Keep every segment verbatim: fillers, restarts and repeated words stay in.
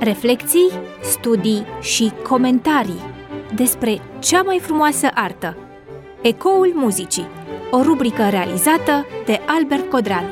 Reflecții, studii și comentarii despre cea mai frumoasă artă. Ecoul muzicii, o rubrică realizată de Albert Codreanu.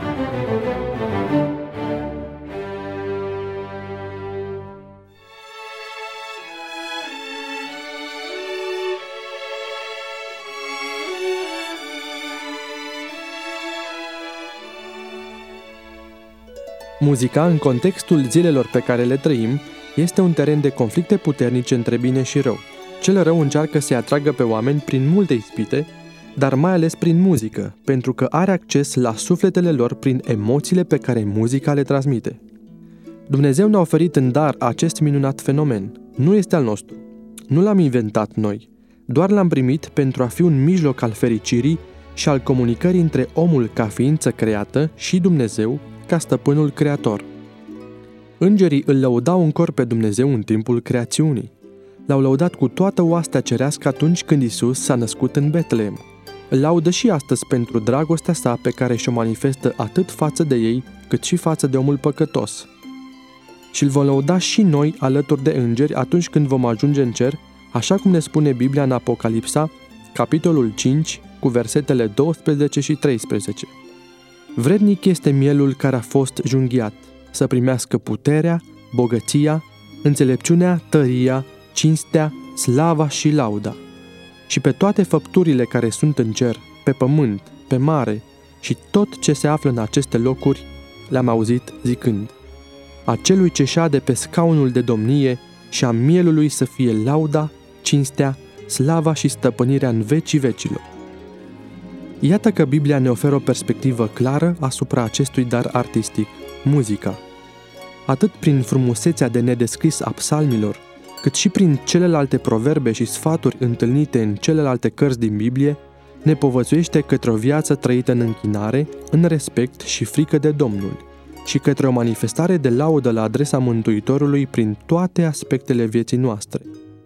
Muzica, în contextul zilelor pe care le trăim, este un teren de conflicte puternice între bine și rău. Cel rău încearcă să-i atragă pe oameni prin multe ispite, dar mai ales prin muzică, pentru că are acces la sufletele lor prin emoțiile pe care muzica le transmite. Dumnezeu ne-a oferit în dar acest minunat fenomen. Nu este al nostru. Nu l-am inventat noi. Doar l-am primit pentru a fi un mijloc al fericirii și al comunicării între omul ca ființă creată și Dumnezeu ca stăpânul creator. Îngerii îl lăudau în cor pe Dumnezeu în timpul creațiunii. L-au lăudat cu toată oastea cerească atunci când Isus s-a născut în Betleem. Îl laudă și astăzi pentru dragostea sa pe care și-o manifestă atât față de ei, cât și față de omul păcătos. Și îl vom lăuda și noi alături de îngeri atunci când vom ajunge în cer, așa cum ne spune Biblia în Apocalipsa, capitolul cinci, cu versetele douăsprezece și treisprezece. Vrednic este mielul care a fost junghiat, să primească puterea, bogăția, înțelepciunea, tăria, cinstea, slava și lauda. Și pe toate făpturile care sunt în cer, pe pământ, pe mare și tot ce se află în aceste locuri, le-am auzit zicând: acelui ce șade pe scaunul de domnie și a mielului să fie lauda, cinstea, slava și stăpânirea în vecii vecilor. Iată că Biblia ne oferă o perspectivă clară asupra acestui dar artistic, muzica. Atât prin frumusețea de nedescris a psalmilor, cât și prin celelalte proverbe și sfaturi întâlnite în celelalte cărți din Biblie, ne povățuiește către o viață trăită în închinare, în respect și frică de Domnul, și către o manifestare de laudă la adresa Mântuitorului prin toate aspectele vieții noastre.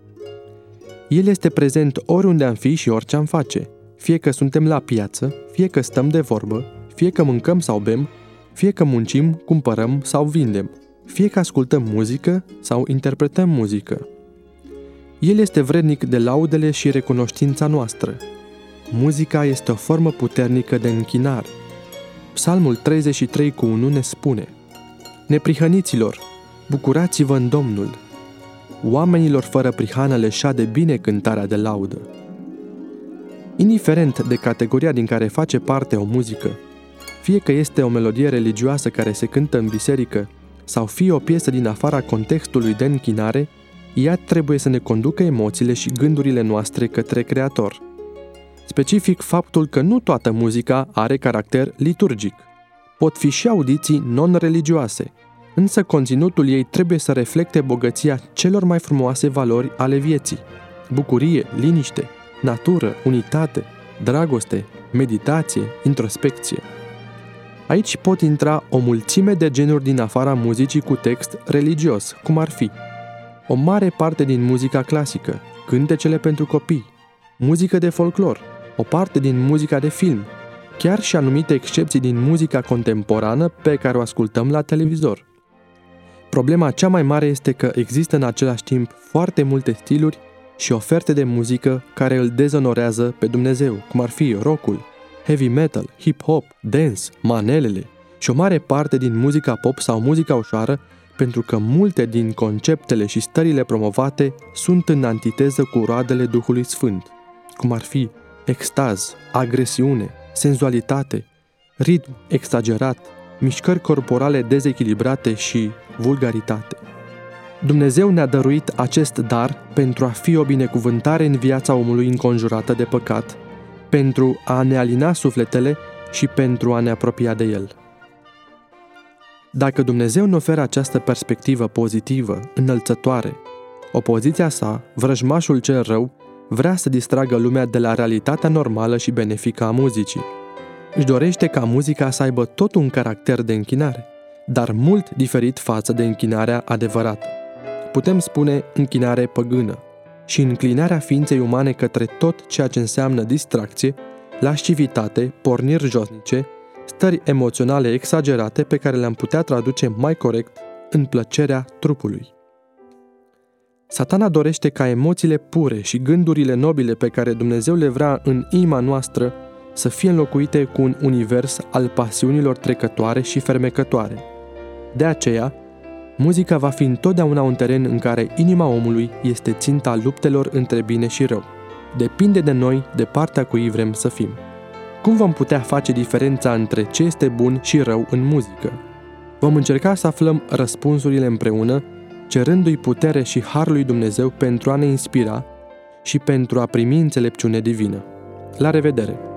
El este prezent oriunde am fi și orice am face, fie că suntem la piață, fie că stăm de vorbă, fie că mâncăm sau bem, fie că muncim, cumpărăm sau vindem, fie că ascultăm muzică sau interpretăm muzică. El este vrednic de laudele și recunoștința noastră. Muzica este o formă puternică de închinare. Psalmul treizeci și trei cu unu ne spune: neprihăniților, bucurați-vă în Domnul! Oamenilor fără prihană le șade bine cântarea de laudă. Indiferent de categoria din care face parte o muzică, fie că este o melodie religioasă care se cântă în biserică, sau fie o piesă din afara contextului de închinare, ea trebuie să ne conducă emoțiile și gândurile noastre către Creator. Specific faptul că nu toată muzica are caracter liturgic. Pot fi și audiții non-religioase, însă conținutul ei trebuie să reflecte bogăția celor mai frumoase valori ale vieții: bucurie, liniște, natură, unitate, dragoste, meditație, introspecție. Aici pot intra o mulțime de genuri din afara muzicii cu text religios, cum ar fi o mare parte din muzica clasică, cântecele pentru copii, muzică de folclor, o parte din muzica de film, chiar și anumite excepții din muzica contemporană pe care o ascultăm la televizor. Problema cea mai mare este că există în același timp foarte multe stiluri și oferte de muzică care îl dezonorează pe Dumnezeu, cum ar fi rockul, heavy metal, hip-hop, dance, manelele și o mare parte din muzica pop sau muzica ușoară, pentru că multe din conceptele și stările promovate sunt în antiteză cu roadele Duhului Sfânt, cum ar fi extaz, agresiune, senzualitate, ritm exagerat, mișcări corporale dezechilibrate și vulgaritate. Dumnezeu ne-a dăruit acest dar pentru a fi o binecuvântare în viața omului înconjurată de păcat, pentru a ne alina sufletele și pentru a ne apropia de El. Dacă Dumnezeu ne oferă această perspectivă pozitivă, înălțătoare, opoziția sa, vrăjmașul cel rău, vrea să distragă lumea de la realitatea normală și benefică a muzicii. Își dorește ca muzica să aibă tot un caracter de închinare, dar mult diferit față de închinarea adevărată. Putem spune închinare păgână și înclinarea ființei umane către tot ceea ce înseamnă distracție, lascivitate, porniri josnice, stări emoționale exagerate pe care le-am putea traduce mai corect în plăcerea trupului. Satana dorește ca emoțiile pure și gândurile nobile pe care Dumnezeu le vrea în inima noastră să fie înlocuite cu un univers al pasiunilor trecătoare și fermecătoare. De aceea, muzica va fi întotdeauna un teren în care inima omului este ținta luptelor între bine și rău. Depinde de noi, de partea cui vrem să fim. Cum vom putea face diferența între ce este bun și rău în muzică? Vom încerca să aflăm răspunsurile împreună, cerându-i putere și harul lui Dumnezeu pentru a ne inspira și pentru a primi înțelepciune divină. La revedere!